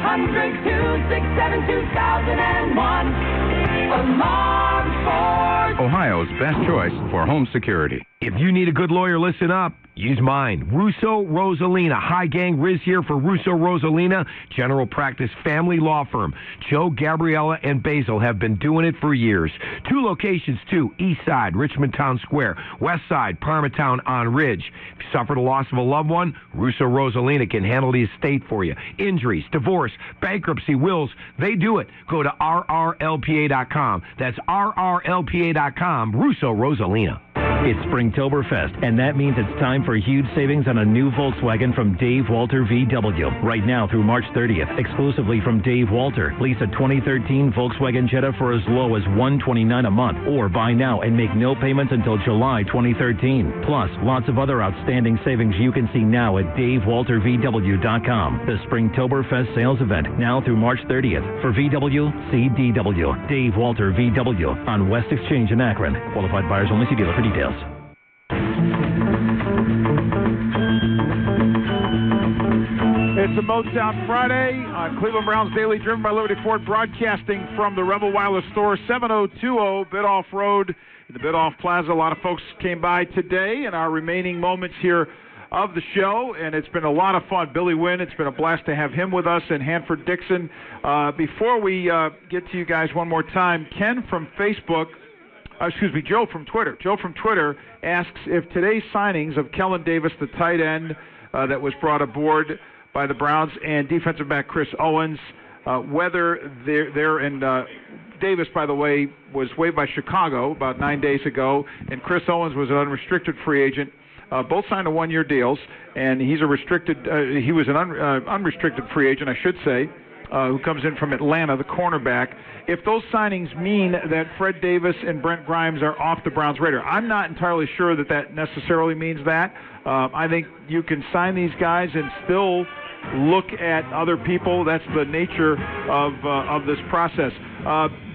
1-800-267-2001. Alarm Force. Ohio's best choice for home security. If you need a good lawyer, listen up. Use mine. Russo Rosalina. Hi, gang. Riz here for Russo Rosalina, general practice family law firm. Joe, Gabriella, and Basil have been doing it for years. 2 locations, too. East Side, Richmond Town Square. West Side, Parmatown on Ridge. If you suffered a loss of a loved one, Russo Rosalina can handle the estate for you. Injuries, divorce, bankruptcy, wills, they do it. Go to rrlpa.com. That's rrlpa.com. Russo Rosalina. It's Springtoberfest, and that means it's time for huge savings on a new Volkswagen from Dave Walter VW. Right now through March 30th, exclusively from Dave Walter. Lease a 2013 Volkswagen Jetta for as low as $129 a month, or buy now and make no payments until July 2013. Plus, lots of other outstanding savings you can see now at DaveWalterVW.com. The Springtoberfest sales event, now through March 30th. For VW, see DW. Dave Walter VW on West Exchange in Akron. Qualified buyers only. See dealer for details. It's a Motown Friday on Cleveland Browns Daily, driven by Liberty Ford, broadcasting from the Rebel Wireless store, 7020 Bidoff Road in the Bidoff Plaza. A lot of folks came by today in our remaining moments here of the show, and it's been a lot of fun. Billy Wynn, it's been a blast to have him with us, and Hanford Dixon. Before we get to you guys one more time, Ken from Facebook, Joe from Twitter. Joe from Twitter asks if today's signings of Kellen Davis, the tight end that was brought aboard by the Browns, and defensive back Chris Owens, whether they're in Davis, by the way, was waived by Chicago about 9 days ago, and Chris Owens was an unrestricted free agent. Both signed a 1-year deals, and he's a he was an unrestricted free agent, I should say, who comes in from Atlanta, the cornerback. If those signings mean that Fred Davis and Brent Grimes are off the Browns' radar, I'm not entirely sure that necessarily means that. I think you can sign these guys and still look at other people. That's the nature of this process.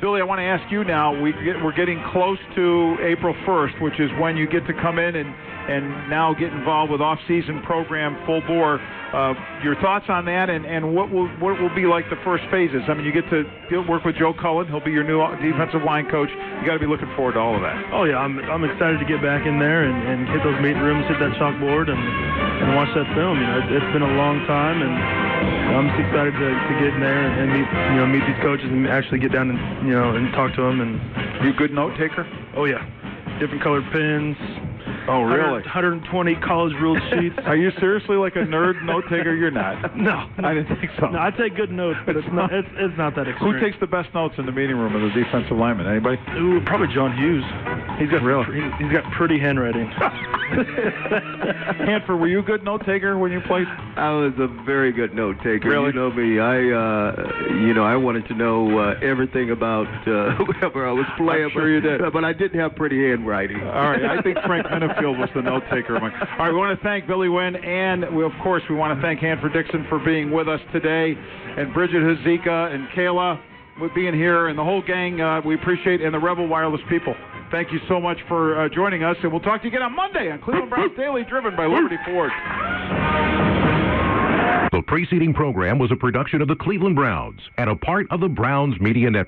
Billy, I want to ask you now. We're getting close to April 1st, which is when you get to come in and now get involved with off-season program full bore. Your thoughts on that, and what will be like the first phases? I mean, you get to work with Joe Cullen. He'll be your new defensive line coach. You got to be looking forward to all of that. Oh yeah, I'm excited to get back in there and hit those meeting rooms, hit that chalkboard, and watch that film. You know, it's been a long time, and I'm just excited to get in there and meet these coaches and actually get down and talk to them. And you a good note taker? Oh yeah, different colored pens. Oh, really? 120 college ruled sheets. Are you seriously like a nerd note taker? You're not. No, I didn't think so. No, I take good notes, but it's not that extreme. Who takes the best notes in the meeting room of the defensive lineman? Anybody? Ooh, probably John Hughes. He's got pretty handwriting. Hanford, were you a good note taker when you played? I was a very good note taker. Really? You know me. I wanted to know everything about whoever I was playing. I'm sure you did. But I didn't have pretty handwriting. All right. I think Frank Minifield was the note taker. All right. We want to thank Billy Wynn, and of course we want to thank Hanford Dixon for being with us today, and Bridget Hazika and Kayla with being here, and the whole gang. We appreciate, and the Rebel Wireless people. Thank you so much for joining us, and we'll talk to you again on Monday on Cleveland Browns Daily, driven by Liberty Ford. The preceding program was a production of the Cleveland Browns and a part of the Browns Media Network.